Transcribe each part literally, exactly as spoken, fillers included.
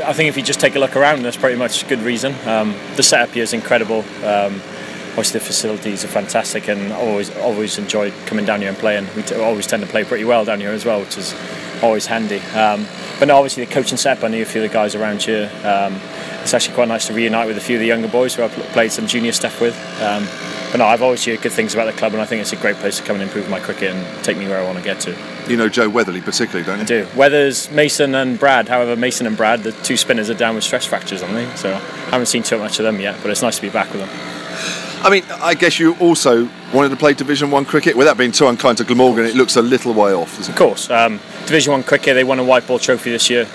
I think if you just take a look around, there's pretty much good reason. Um, the setup here is incredible. Um, obviously, the facilities are fantastic, and I always always enjoyed coming down here and playing. We t- always tend to play pretty well down here as well, which is always handy. Um, but no, obviously the coaching setup, I knew a few of the guys around here. Um, it's actually quite nice to reunite with a few of the younger boys who I've played some junior stuff with. Um, but no, I've always heard good things about the club, and I think it's a great place to come and improve my cricket and take me where I want to get to. You know Joe Weatherly particularly, don't you? I do. Weathers, Mason and Brad. However, Mason and Brad, the two spinners, are down with stress fractures, aren't they? So I haven't seen too much of them yet, but it's nice to be back with them. I mean, I guess you also wanted to play Division One cricket. Without being too unkind to Glamorgan, it looks a little way off, doesn't it? Of course. Um, Division One cricket, they won a white ball trophy this year.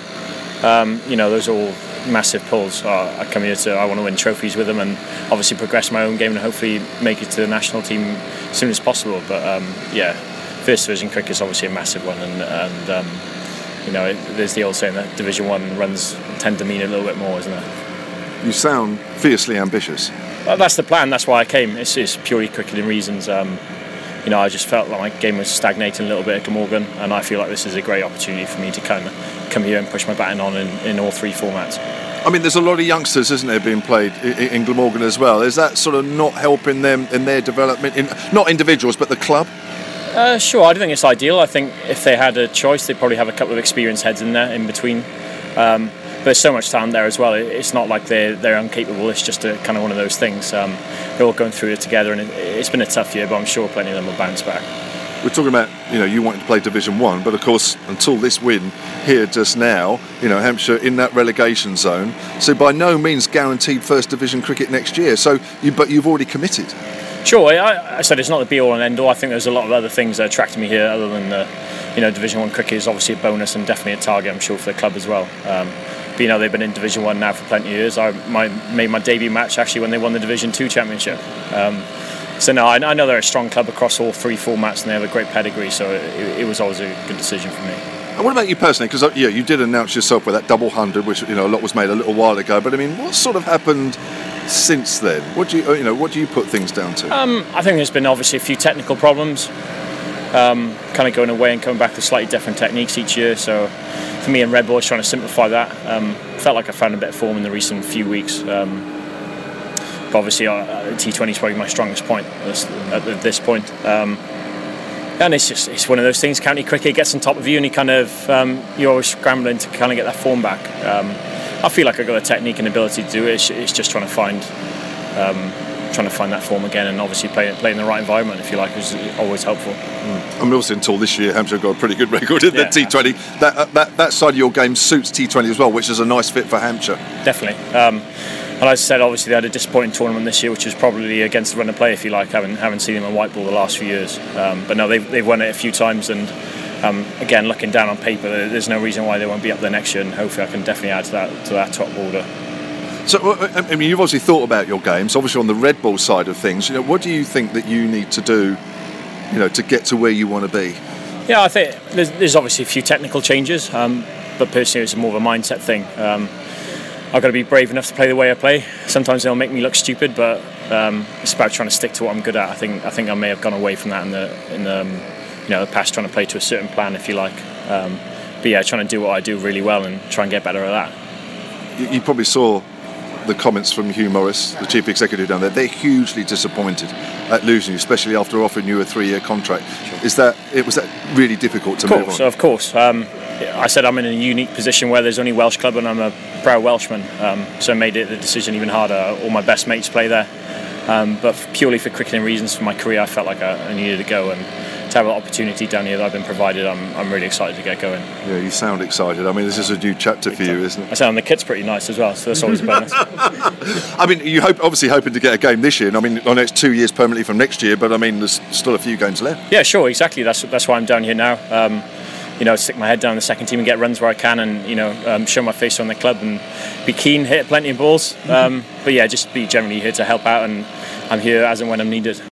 Um, you know, those are all massive pulls. Uh, I come here to, I want to win trophies with them and obviously progress my own game and hopefully make it to the national team as soon as possible. But um, yeah, First Division cricket is obviously a massive one, and, and um, you know, it, there's the old saying that Division One runs tend to mean a little bit more, isn't it? You sound fiercely ambitious. Well, that's the plan. That's why I came. It's, it's purely cricketing reasons. Um, you know, I just felt like my game was stagnating a little bit at Glamorgan, and I feel like this is a great opportunity for me to kind of come here and push my baton on in, in all three formats. I mean, there's a lot of youngsters, isn't there, being played in, in Glamorgan as well. Is that sort of not helping them in their development, in, not individuals, but the club? Uh, sure, I don't think it's ideal. I think if they had a choice, they'd probably have a couple of experienced heads in there in between. Um, but there's so much talent there as well. It's not like they're they're incapable. It's just a, kind of one of those things. Um, they're all going through it together, and it, it's been a tough year, but I'm sure plenty of them will bounce back. We're talking about, you know, you wanting to play Division One, but of course, until this win here just now, you know, Hampshire in that relegation zone. So by no means guaranteed First Division cricket next year. So, you, but you've already committed. Sure, I, I said it's not the be all and end all. I think there's a lot of other things that attracted me here, other than the, you know, Division One cricket is obviously a bonus and definitely a target, I'm sure, for the club as well. Um, but you know, they've been in Division One now for plenty of years. I my, made my debut match actually when they won the Division Two championship. Um, So no, I, I know they're a strong club across all three formats, and they have a great pedigree. So it, it was always a good decision for me. And what about you personally? Because yeah, you did announce yourself with that double hundred, which, you know, a lot was made a little while ago. But I mean, what sort of happened since then? What do you you know what do you put things down to? Um, I think there's been obviously a few technical problems, um, kind of going away and coming back to slightly different techniques each year. So for me and Red Bull, I was trying to simplify that. Um, felt like I found a bit of form in the recent few weeks. Um, But obviously, uh, T twenty is probably my strongest point at this point. Um, and it's just it's one of those things. County cricket gets on top of you, and you kind of um, you're always scrambling to kind of get that form back. Um, I feel like I've got the technique and ability to do it. It's, it's just trying to find um, trying to find that form again, and obviously play play in the right environment, if you like, is always helpful. Mm. I mean, also until this year, Hampshire got a pretty good record in yeah, the T twenty. That, uh, that that side of your game suits T twenty as well, which is a nice fit for Hampshire. Definitely. Um, And as I said, obviously they had a disappointing tournament this year, which was probably against the run of play, if you like. Haven't haven't seen them in white ball the last few years, um, but no, they've they've won it a few times. And um, again, looking down on paper, there's no reason why they won't be up there next year. And hopefully, I can definitely add to that to that top order. So, I mean, you've obviously thought about your games. Obviously, on the Red Bull side of things, you know, what do you think that you need to do, you know, to get to where you want to be? Yeah, I think there's, there's obviously a few technical changes, um, but personally, it's more of a mindset thing. Um, I've got to be brave enough to play the way I play. Sometimes they'll make me look stupid, but um, it's about trying to stick to what I'm good at. I think I think I may have gone away from that in the in the um, you know the past, trying to play to a certain plan, if you like. Um, but yeah, trying to do what I do really well and try and get better at that. You, you probably saw the comments from Hugh Morris, the chief executive down there. They're hugely disappointed at losing you, especially after offering you a three-year contract. Sure. Is that it? Was that really difficult to of course, move on? Of course. Um, I said I'm in a unique position where there's only Welsh club and I'm a proud Welshman, um, so it made it the decision even harder. All my best mates play there, um, but purely for cricketing reasons for my career, I felt like I, I needed to go, and to have an opportunity down here that I've been provided, I'm I'm really excited to get going. Yeah, you sound excited. I mean, this is a new chapter for you, isn't it? I sound the kit's pretty nice as well, so that's always a bonus. I mean, you hope obviously hoping to get a game this year, and I mean, the next two years permanently from next year, but I mean, there's still a few games left. Yeah, sure, exactly. That's that's why I'm down here now. Um, you know, stick my head down in the second team and get runs where I can, and you know, um, show my face on the club and be keen, hit plenty of balls. Um, but yeah, just be generally here to help out, and I'm here as and when I'm needed.